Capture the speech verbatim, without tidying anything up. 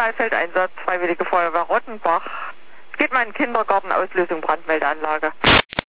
Spezialfeldeinsatz, Freiwillige Feuerwehr Rottenbach. Es geht mal in den Kindergarten, Auslösung Brandmeldeanlage.